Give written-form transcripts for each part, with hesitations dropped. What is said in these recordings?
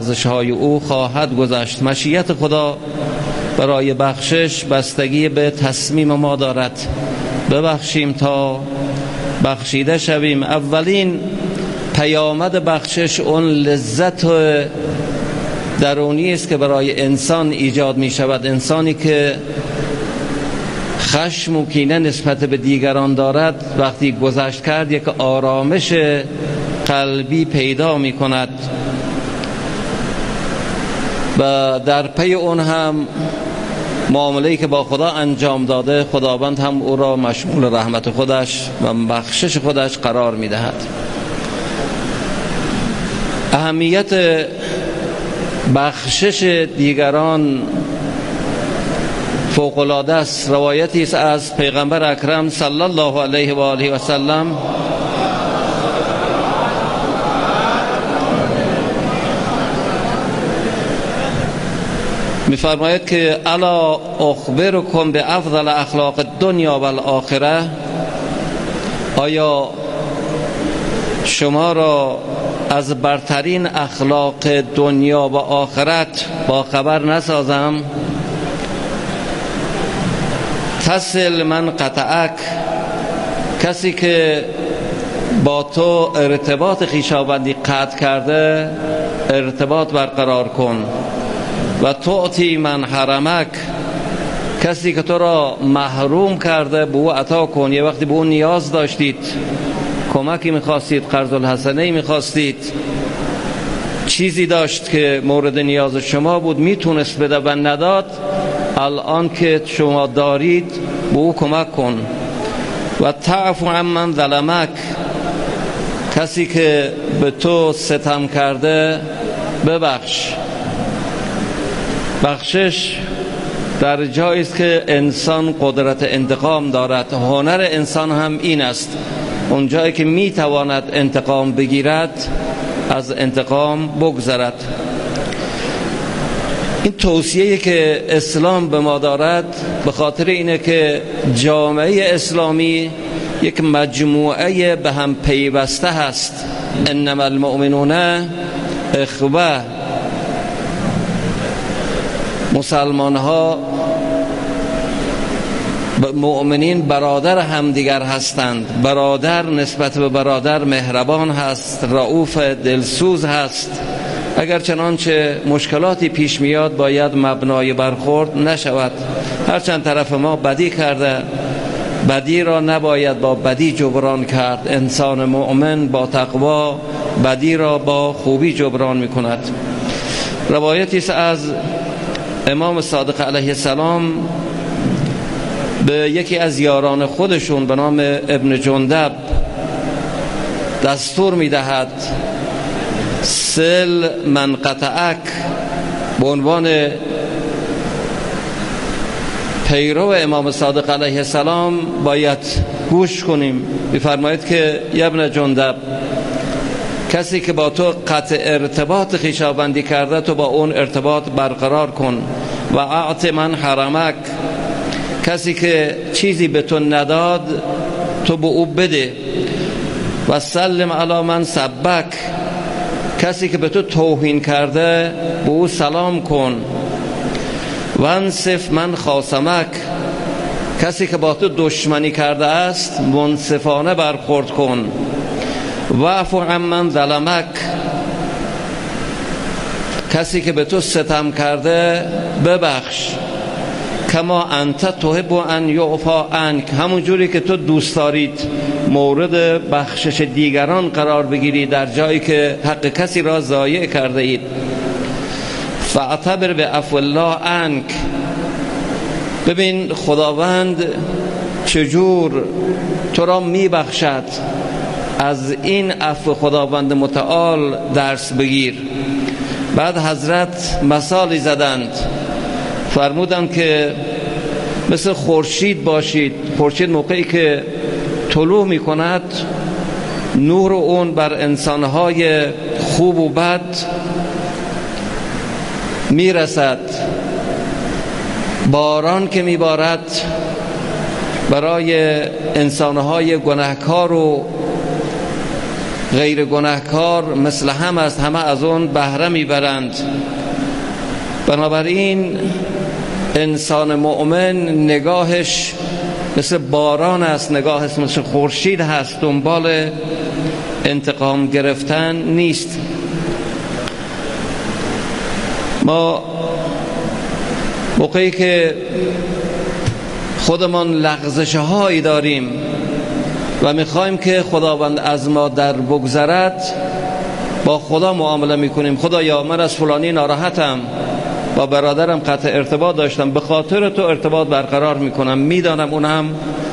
ارزش‌های او خواهد گذشت. مشیت خدا برای بخشش بستگی به تصمیم ما دارد. ببخشیم تا بخشیده شویم. اولین پیامد بخشش اون لذت درونی است که برای انسان ایجاد می شود. انسانی که خشم و کینه نسبت به دیگران دارد وقتی گذشت کرد یک آرامش قلبی پیدا می کند و در پی اون هم معامله‌ای که با خدا انجام داده خداوند هم او را مشمول رحمت خودش و بخشش خودش قرار می دهد. اهمیت بخشش دیگران فوق‌العاده است. روایتی است از پیغمبر اکرم صلی الله علیه و آله و سلم می‌فرماید که الا اخبرکم بافضل اخلاق الدنیا و الاخره، آیا شما را از برترین اخلاق دنیا و آخرت با خبر نسازم؟ تصل من قطعک، کسی که با تو ارتباط خویشاوندی قطع کرده ارتباط برقرار کن. و تعطی من حرمک، کسی که تو را محروم کرده به او عطا کن. یه وقتی به او نیاز داشتید، کمکی میخواستید، قرض الحسنه میخواستید، چیزی داشت که مورد نیاز شما بود میتونست بده و نداد، الان که شما دارید به او کمک کن. و تعفو عمن ظلمک، کسی که به تو ستم کرده ببخش. بخشش در جایی است که انسان قدرت انتقام دارد. هنر انسان هم این است، اون جایی که میتواند انتقام بگیرد از انتقام بگذرد. این توصیه‌ای که اسلام به ما دارد به خاطر اینه که جامعه اسلامی یک مجموعه به هم پیوسته هست. انما المؤمنون اخوه، مسلمان ها مؤمنین برادر همدیگر هستند. برادر نسبت به برادر مهربان هست، رؤوف، دلسوز هست. اگر چنانچه مشکلاتی پیش میاد باید مبنای برخورد نشود. هرچند طرف ما بدی کرده، بدی را نباید با بدی جبران کرد. انسان مؤمن با تقوا بدی را با خوبی جبران میکند. روایتی است از امام صادق علیه السلام به یکی از یاران خودشون به نام ابن جندب دستور میدهد سل من قطعک، به عنوان پیرو امام صادق علیه السلام باید گوش کنیم. می‌فرماید که یا ابن جندب، کسی که با تو قطع ارتباط خویشاوندی کرده تو با اون ارتباط برقرار کن. و اعط من حرمک، کسی که چیزی به تو نداد تو به او بده. و سلم علی من سبک، کسی که به تو توهین کرده به او سلام کن. و انصف من خاصمک، کسی که با تو دشمنی کرده است منصفانه برخورد کن. و اعف عمن ظلمک، کسی که به تو ستم کرده ببخش. کما انت تحب ان یعفی عنک، همون جوری که تو دوست دارید مورد بخشش دیگران قرار بگیری در جایی که حق کسی را ضایع کرده اید. فاعتبر بعفو الله عنک، ببین خداوند چجور تو را میبخشد. از این عفو خداوند متعال درس بگیر. بعد حضرت مثالی زدند، فرمودند که مثل خورشید باشید. خورشید موقعی که طلوع می کند نور اون بر انسانهای خوب و بد می رسد. باران که می بارد برای انسانهای گناهکار و غیر گناهکار مثل هم است، همه از اون بهره میبرند. بنابراین انسان مؤمن نگاهش مثل باران است، نگاهش مثل خورشید هست، دنبال انتقام گرفتن نیست. ما موقعی که خودمان لغزش هایی داریم و میخوایم که خداوند از ما در بگذرد، با خدا معامله میکنیم. خدایا من از فلانی ناراحتم، با برادرم قطع ارتباط داشتم، به خاطر تو ارتباط برقرار میکنم، میدانم اون هم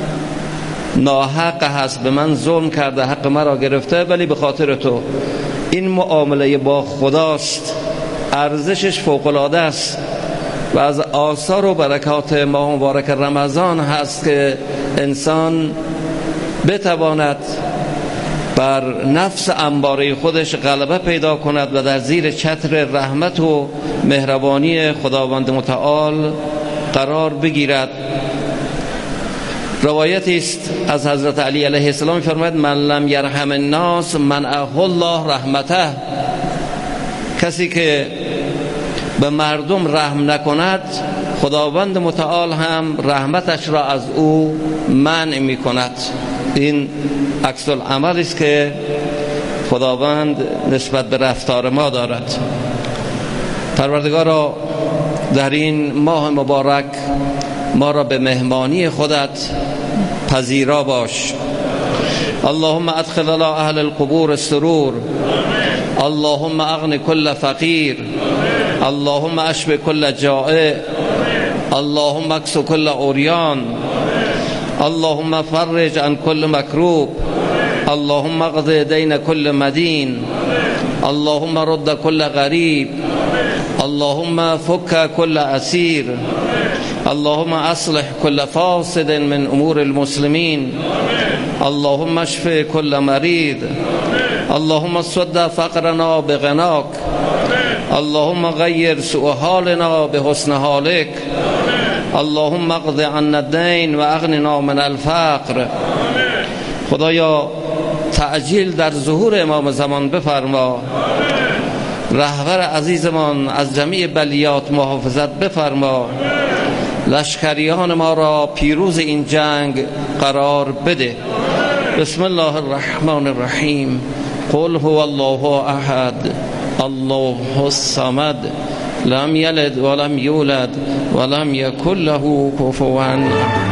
ناحق هست، به من ظلم کرده، حق مرا گرفته، ولی به خاطر تو. این معامله با خداست، ارزشش فوق‌العاده است و از آثار و برکات ماه مبارک رمضان هست که انسان بتواند بر نفس اماره خودش غلبه پیدا کند و در زیر چتر رحمت و مهربانی خداوند متعال قرار بگیرد. روایتی است از حضرت علی علیه السلام فرماید من لم یرحم الناس منعه الله رحمته. کسی که به مردم رحم نکند، خداوند متعال هم رحمتش را از او منع می کند. این عکس العمل است که خداوند نسبت به رفتار ما دارد. پروردگارا در این ماه مبارک ما را به مهمانی خودت پذیرا باش. اللهم ادخل على اهل القبور السرور، اللهم اغن كل فقیر، اللهم اشف كل جائع، اللهم اكس كل عریان، اللهم فرج عن كل مكروب، اللهم اقض دين كل مدين، اللهم رد كل غريب، اللهم فك كل اسير، اللهم اصلح كل فاسد من امور المسلمين، اللهم اشف كل مريض، اللهم سد فقرنا بغناك، اللهم غير سوء حالنا بحسن حالك، اللهم اقض عنا الدين و اغننا من الفقر. خدایا تعجیل در ظهور امام زمان بفرما، رهبر عزیزمان از جمیع بلیات محافظت بفرما، لشکریان ما را پیروز این جنگ قرار بده. بسم الله الرحمن الرحیم. قل هو الله احد الله الصمد لم یلد ولم یولد ولم یکن له کفوا احد.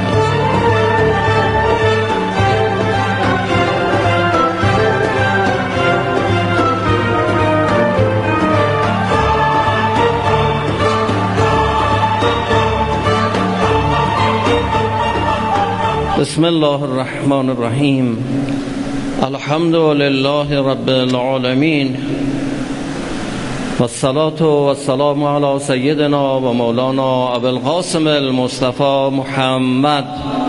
بسم الله الرحمن الرحیم. الحمد لله رب العالمین والصلاة والسلام على سیدنا و مولانا ابو القاسم المصطفى محمد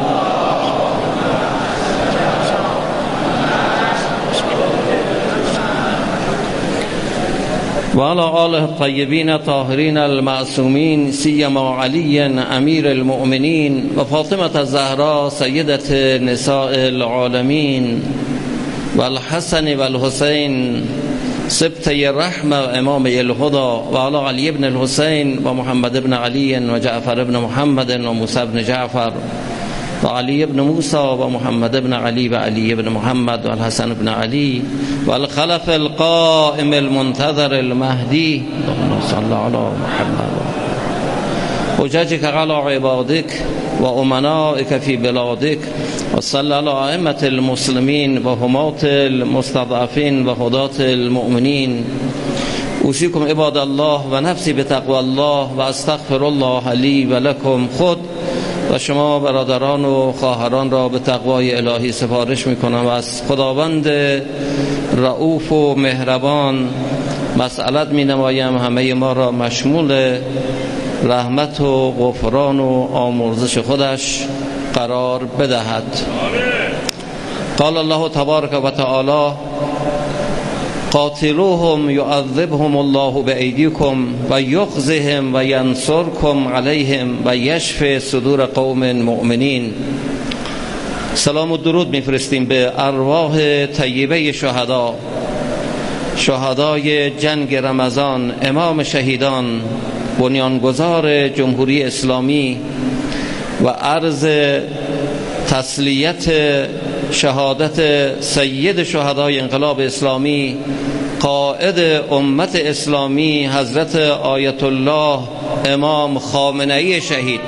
و على آله الطیبین الطاهرین المعصومین، سیما علی امیر المؤمنین و فاطمه الزهرا سیدت نساء العالمین و الحسن و الحسین سبطی رحمه و امام الهدا و علی علی ابن الحسین و محمد ابن علی و جعفر ابن محمد و موسی ابن جعفر و علی ابن موسی و محمد ابن علی و علی ابن محمد و الحسن ابن علی و الخلف القائم المنتظر المهدی. اللهم صل علی محمد حججك على عبادك و امنائك في بلادك و صل على ائمة المسلمين و همات المستضعفين و هداة المؤمنين. اوصيكم عباد الله و نفسی بتقوى الله و استغفر الله لی و لکم. خود و شما برادران و خواهران را به تقوای الهی سفارش میکنم و از خداوند رؤوف و مهربان مسئلت می نمایم همه ما را مشمول رحمت و غفران و آمرزش خودش قرار بدهد. قال الله تبارک و تعالی قاتلوهم يعذبهم الله بأيديكم و یخزهم و ینصركم عليهم و یشفی صدور قوم مؤمنین. سلام و درود میفرستیم به ارواح طیبه شهدا، شهدای جنگ رمضان، امام شهیدان، بنیانگذار جمهوری اسلامی، و عرض تسلیت شهادت سید شهدای انقلاب اسلامی، قائد امت اسلامی، حضرت آیت الله امام خامنه‌ای شهید.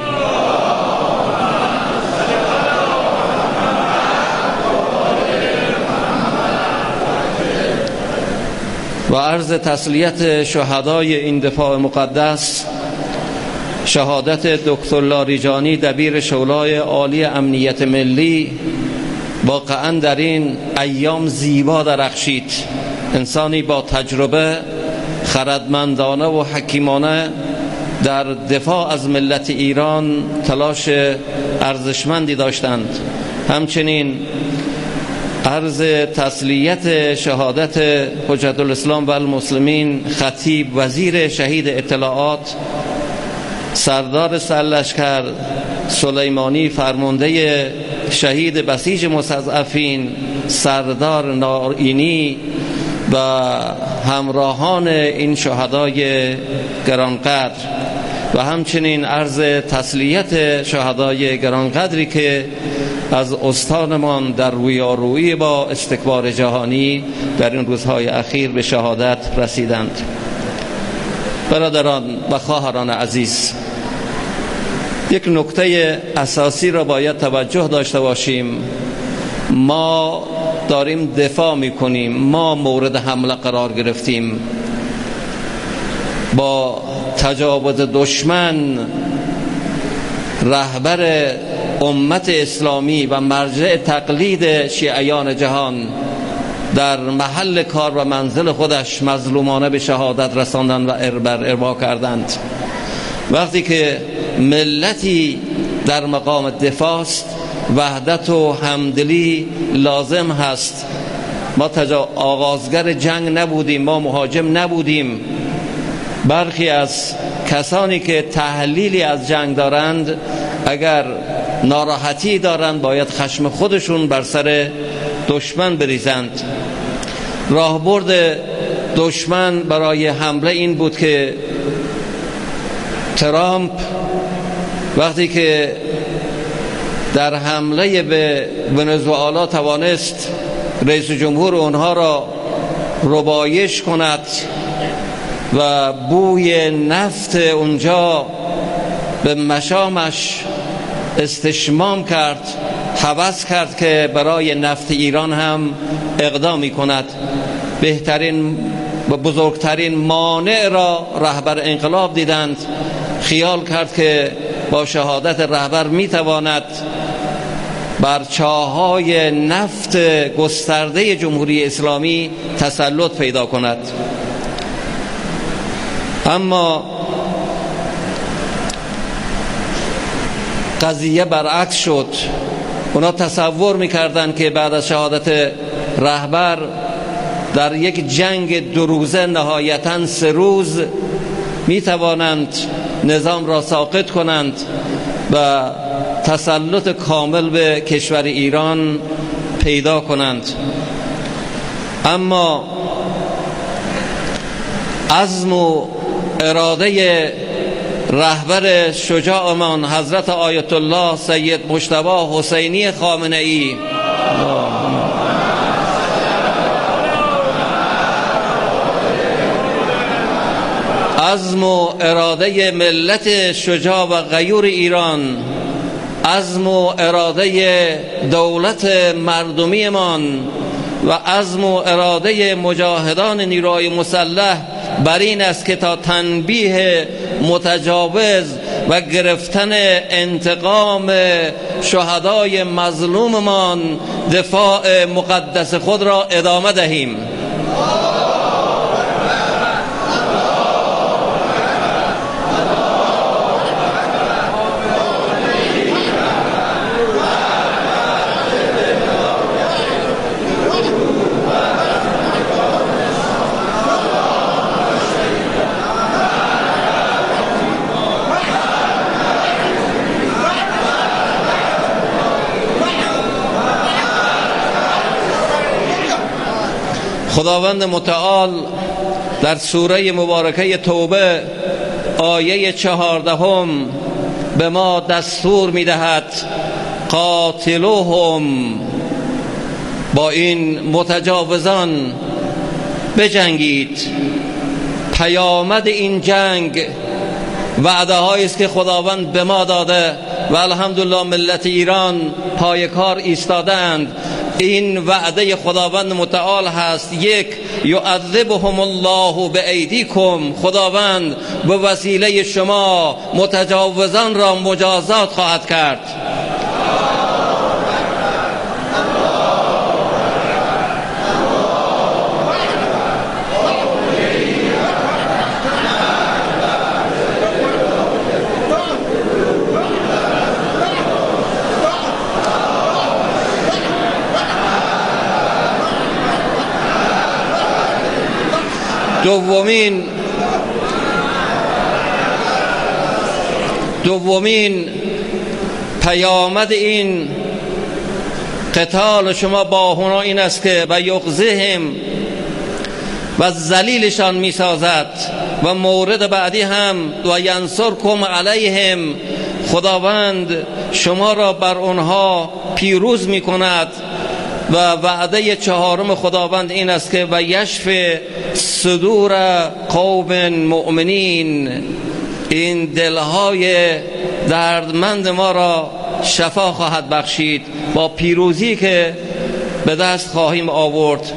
و عرض تسلیت شهدای این دفاع مقدس، شهادت دکتر لاریجانی دبیر شورای عالی امنیت ملی، واقعا در این ایام زیبا درخشید. انسانی با تجربه، خردمندانه و حکیمانه در دفاع از ملت ایران تلاش ارزشمندی داشتند. همچنین عرض تسلیت شهادت حجت الاسلام و المسلمین، خطیب وزیر شهید اطلاعات، سردار سرلشکر سلیمانی فرمانده شهید بسیج مستضعفین، سردار نارینی و همراهان این شهدای گرانقدر، و همچنین عرض تسلیت شهدای گرانقدری که از استانمان در رویارویی با استکبار جهانی در این روزهای اخیر به شهادت رسیدند. برادران و خواهران عزیز، یک نکته اساسی را باید توجه داشته باشیم. ما داریم دفاع میکنیم، ما مورد حمله قرار گرفتیم. با تجاوز دشمن، رهبر امت اسلامی و مرجع تقلید شیعیان جهان در محل کار و منزل خودش مظلومانه به شهادت رساندند و اربا کردند. وقتی که ملتی در مقام دفاع است، وحدت و همدلی لازم هست. ما آغازگر جنگ نبودیم، ما مهاجم نبودیم. برخی از کسانی که تحلیلی از جنگ دارند، اگر ناراحتی دارند باید خشم خودشون بر سر دشمن بریزند. راهبرد دشمن برای حمله این بود که ترامپ وقتی که در حمله به ونزوئلا توانست رئیس جمهور اونها را ربایش کند و بوی نفت اونجا به مشامش استشمام کرد، هوس کرد که برای نفت ایران هم اقدامی کند. بهترین و بزرگترین مانع را رهبر انقلاب دیدند. خیال کرد که با شهادت رهبر میتواند بر چاهای نفت گسترده جمهوری اسلامی تسلط پیدا کند. اما قضیه برعکس شد. اونا تصور میکردند که بعد از شهادت رهبر در یک جنگ 2 روزه، نهایتاً 3 روز، میتوانند نظام را ساقط کنند و تسلط کامل به کشور ایران پیدا کنند. اما عزم و اراده رهبر شجاعمان حضرت آیت الله سید مجتبی حسینی خامنه‌ای، عزم و اراده ملت شجاع و غیور ایران، عزم و اراده دولت مردمیمان و عزم و اراده مجاهدان نیروهای مسلح بر این است که تا تنبیه متجاوز و گرفتن انتقام شهدای مظلوممان دفاع مقدس خود را ادامه دهیم. خداوند متعال در سوره مبارکه توبه آیه 14 به ما دستور می‌دهد قاتلوهم، با این متجاوزان بجنگید. پیامد این جنگ وعده هایی است که خداوند به ما داده و الحمدلله ملت ایران پای کار ایستادند. این وعده خداوند متعال هست: یک، یعذبهم الله بایدیکم، خداوند به وسیله شما متجاوزان را مجازات خواهد کرد. دومین پیامد این قتال شما با اونا این است که و یغزهم، و ذلیلشان میسازد. و مورد بعدی هم و ینصرکم علیهم، خداوند شما را بر آنها پیروز میکند. و وعده چهارم خداوند این است که و یشف صدور قوم مؤمنین، این دلهای دردمند ما را شفا خواهد بخشید با پیروزی که به دست خواهیم آورد.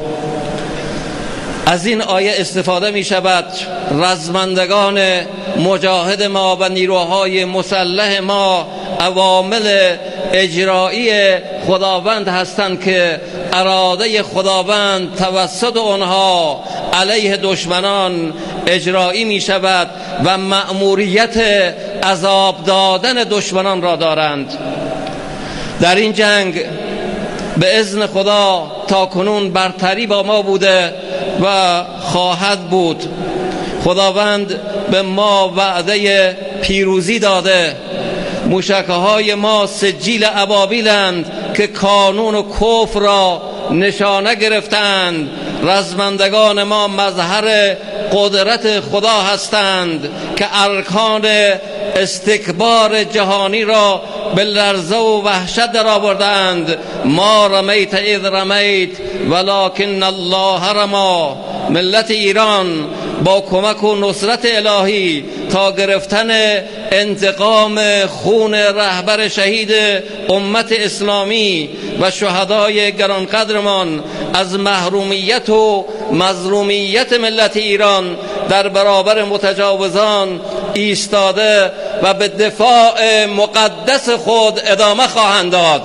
از این آیه استفاده می شود رزمندگان مجاهد ما و نیروهای مسلح ما عوامل اجرایی خداوند هستند که اراده خداوند توسط آنها علیه دشمنان اجرایی می شود و مأموریت عذاب دادن دشمنان را دارند. در این جنگ به اذن خدا تا کنون برتری با ما بوده و خواهد بود. خداوند به ما وعده پیروزی داده. موشک‌های ما سجیل ابابیلند که کانون و کفر را نشانه گرفتند. رزمندگان ما مظهر قدرت خدا هستند که ارکان استکبار جهانی را به لرزه و وحشت در آوردند. ما رمیت اذ رمیت ولکن الله رما. ملت ایران با کمک و نصرت الهی تا گرفتن انتقام خون رهبر شهید امت اسلامی و شهدای گرانقدرمان از محرومیت و مظلومیت ملت ایران در برابر متجاوزان ایستاده و به دفاع مقدس خود ادامه خواهند داد.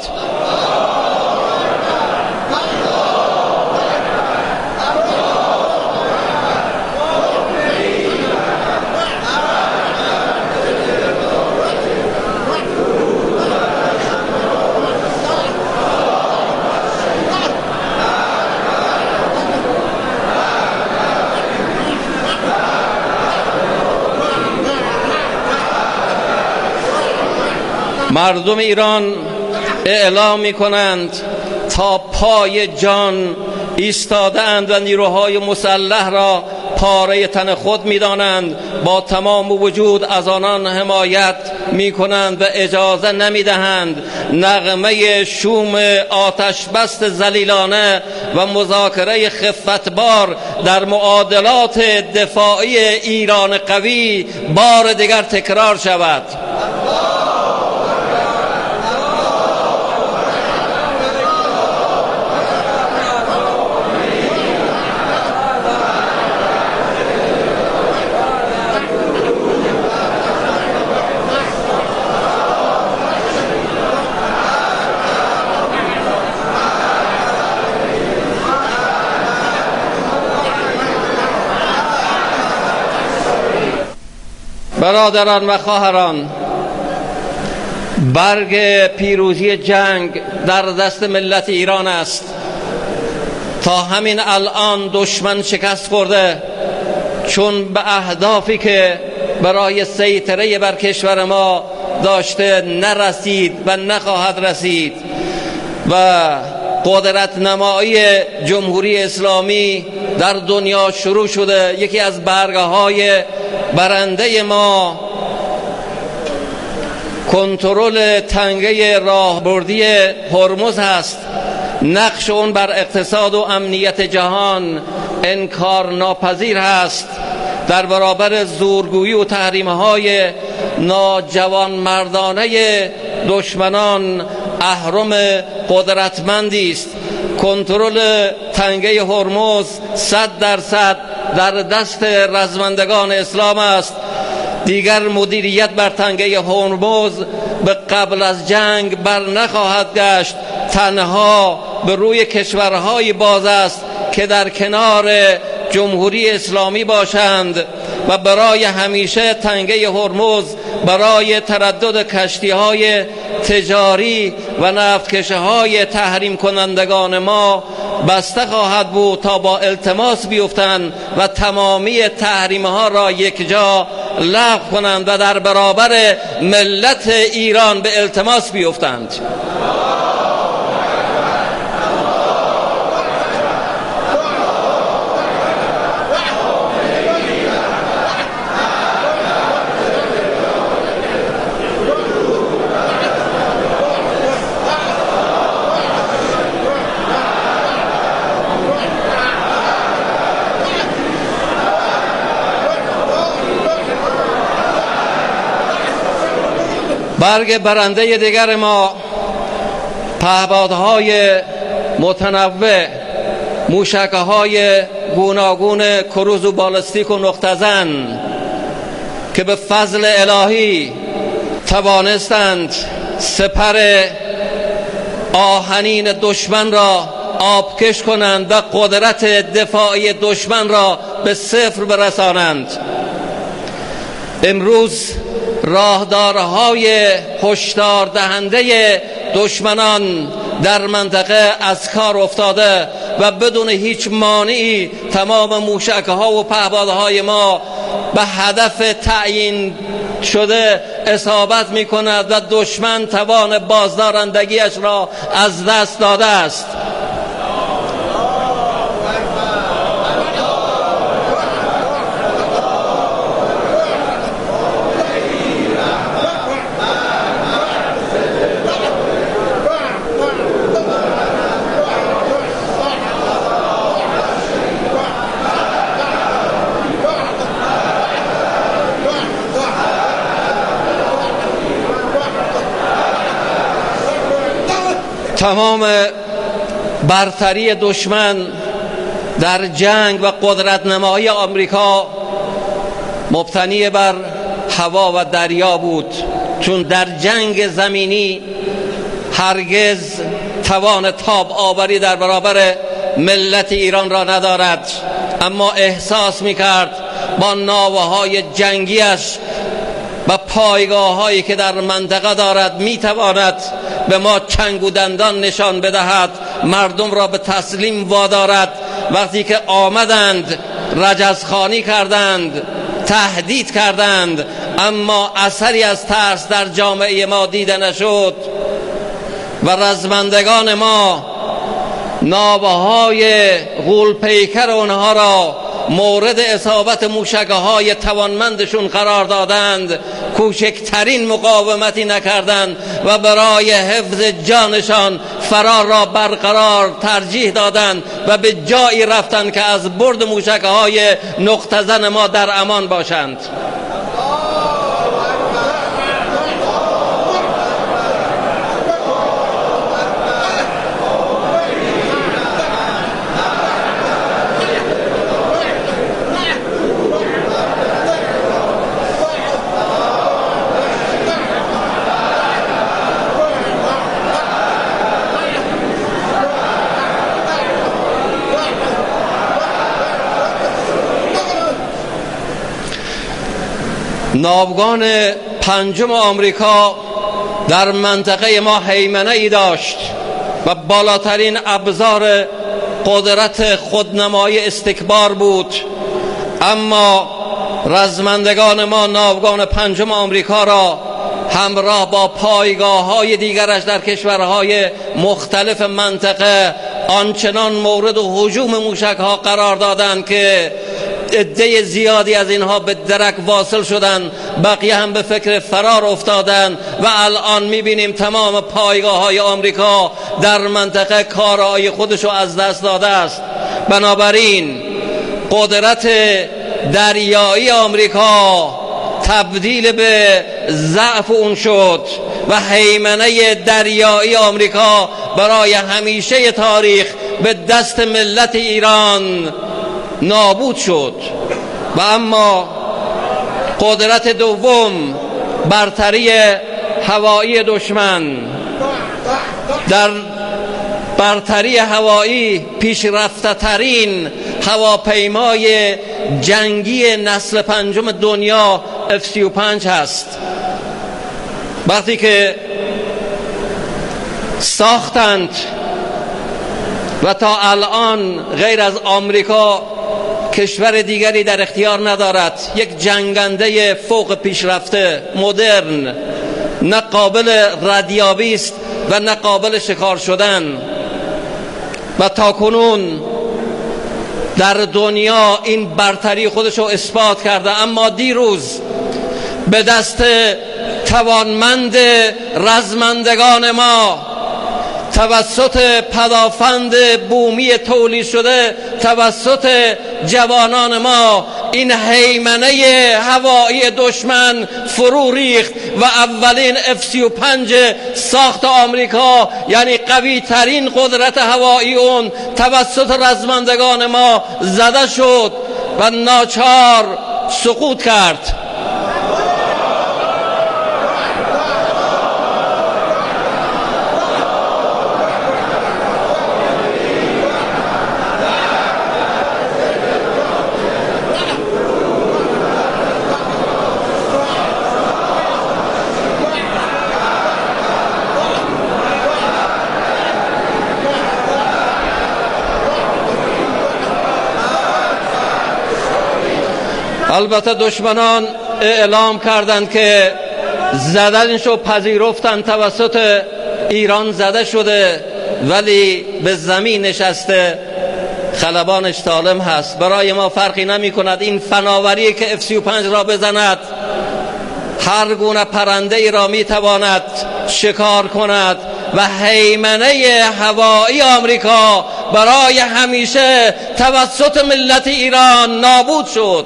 مردم ایران اعلام می کنند تا پای جان ایستادند و نیروهای مسلح را پاره تن خود می دانند. با تمام وجود از آنان حمایت می کنند و اجازه نمی دهند نغمه شوم آتش بست ذلیلانه و مذاکره خفتبار در معادلات دفاعی ایران قوی بار دیگر تکرار شود. برادران و خواهران، برگ پیروزی جنگ در دست ملت ایران است. تا همین الان دشمن شکست خورده، چون به اهدافی که برای سیطره بر کشور ما داشته نرسید و نخواهد رسید و قدرت نمایی جمهوری اسلامی در دنیا شروع شده. یکی از برگه های برنده ما کنترل تنگه راهبردی هرمز هست. نقش اون بر اقتصاد و امنیت جهان انکار ناپذیر هست. در برابر زورگویی و تحریم‌های ناجوانمردانه دشمنان اهرم قدرتمندی است. کنترل تنگه هرمز 100% در دست رزمندگان اسلام است. دیگر مدیریت بر تنگه هرمز به قبل از جنگ بر نخواهد گشت. تنها به روی کشورهای باز است که در کنار جمهوری اسلامی باشند و برای همیشه تنگه هرمز برای تردد کشتی‌های تجاری و نفتکشی‌های تحریم کنندگان ما بسته خواهد بود تا با التماس بیفتند و تمامی تحریم‌ها را یک جا لغو کنند و در برابر ملت ایران به التماس بیفتند. برگ برنده دیگر ما پهپادهای متنوع، موشک‌های گوناگون کروز و بالستیک و نقطه‌زن که به فضل الهی توانستند سپر آهنین دشمن را آبکش کنند و قدرت دفاعی دشمن را به صفر برسانند. امروز راهدارهای هشدار دهنده دشمنان در منطقه از کار افتاده و بدون هیچ مانعی تمام موشک‌ها و پهپادهای ما به هدف تعیین شده اصابت می‌کند و دشمن توان بازدارندگیش را از دست داده است. تمام برتری دشمن در جنگ و قدرت نمایی آمریکا مبتنی بر هوا و دریا بود، چون در جنگ زمینی هرگز توان تاب آوری در برابر ملت ایران را ندارد. اما احساس می‌کرد با ناوه‌های جنگیش و پایگاه‌هایی که در منطقه دارد می‌تواند به ما چنگ و دندان نشان بدهد، مردم را به تسلیم وادارد. وقتی که آمدند رجزخوانی کردند، تهدید کردند، اما اثری از ترس در جامعه ما دیده نشد و رزمندگان ما ناوه‌های غول‌پیکر اونها را مورد اصابت موشک‌های توانمندشون قرار دادند. کوچکترین مقاومتی نکردند و برای حفظ جانشان فرار را برقرار ترجیح دادند و به جایی رفتند که از برد موشک‌های نقطه‌زن ما در امان باشند. ناوگان پنجم آمریکا در منطقه ما هیمنه ای داشت و بالاترین ابزار قدرت خودنمایی استکبار بود، اما رزمندگان ما ناوگان پنجم آمریکا را همراه با پایگاه‌های دیگرش در کشورهای مختلف منطقه آنچنان مورد هجوم موشک‌ها قرار دادند که عده زیادی از اینها به درک واصل شدند، بقیه هم به فکر فرار افتادند و الان می‌بینیم تمام پایگاه‌های آمریکا در منطقه کارایی خودش رو از دست داده است. بنابراین قدرت دریایی آمریکا تبدیل به ضعف اون شد و هیمنه دریایی آمریکا برای همیشه تاریخ به دست ملت ایران نابود شد. و اما قدرت دوم، برتری هوایی دشمن. در برتری هوایی پیشرفته ترین هواپیمای جنگی نسل پنجم دنیا F-35 هست. وقتی که ساختند و تا الان غیر از آمریکا کشور دیگری در اختیار ندارد، یک جنگنده فوق پیشرفته مدرن، نه قابل ردیابی است و نه قابل شکار شدن، و تاکنون در دنیا این برتری خودش رو اثبات کرده. اما دیروز به دست توانمند رزمندگان ما، توسط پدافند بومی تولید شده توسط جوانان ما، این هیمنه هوایی دشمن فرو ریخت و اولین F-35 ساخت آمریکا، یعنی قوی ترین قدرت هوایی اون، توسط رزمندگان ما زده شد و ناچار سقوط کرد. البته دشمنان اعلام کردند که زدنشو پذیرفتند، توسط ایران زده شده، ولی به زمین نشسته، خلبانش سالم هست. برای ما فرقی نمی کند این فناوری که F-35 را بزند، هر گونه پرنده ای را می تواند شکار کند و هیمنه هوایی آمریکا برای همیشه توسط ملت ایران نابود شد.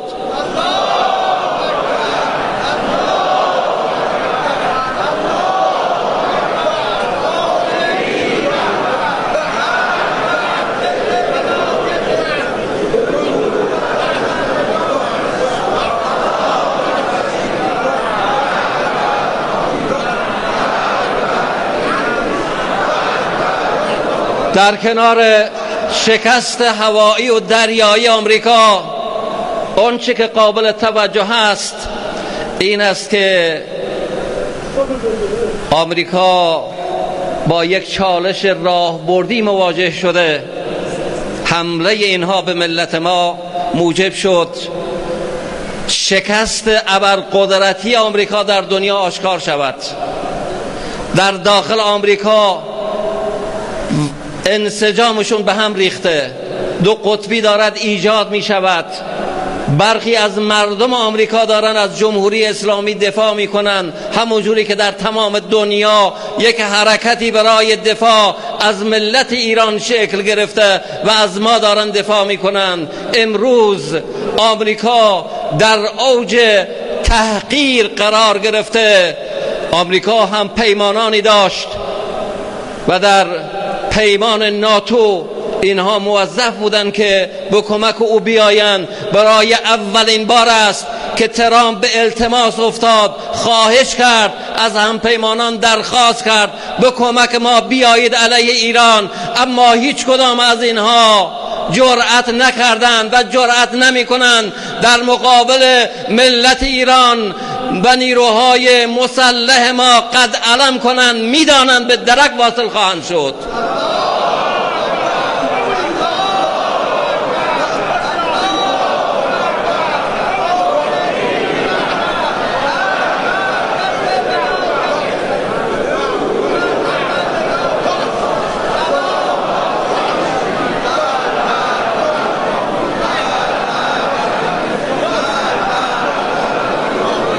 در کنار شکست هوایی و دریایی آمریکا، اون چی که قابل توجه است این است که آمریکا با یک چالش راهبردی مواجه شده. حمله اینها به ملت ما موجب شد شکست ابرقدرتی آمریکا در دنیا آشکار شود. در داخل آمریکا انسجامشون به هم ریخته، دو قطبی دارد ایجاد می شود. برخی از مردم آمریکا دارن از جمهوری اسلامی دفاع می کنن، همونجوری که در تمام دنیا یک حرکتی برای دفاع از ملت ایران شکل گرفته و از ما دارن دفاع می کنن. امروز آمریکا در اوج تحقیر قرار گرفته. آمریکا هم پیمانانی داشت و در پیمان ناتو اینها موظف بودن که به کمک او بیاین. برای اولین بار است که ترامپ به التماس افتاد، خواهش کرد، از همپیمانان درخواست کرد به کمک ما بیایید علیه ایران، اما هیچ کدام از اینها جرأت نکردند و جرأت نمی‌کنند در مقابل ملت ایران و نیروهای مسلح ما قد علم کنند. میدانند به درک واصل خواهند شد.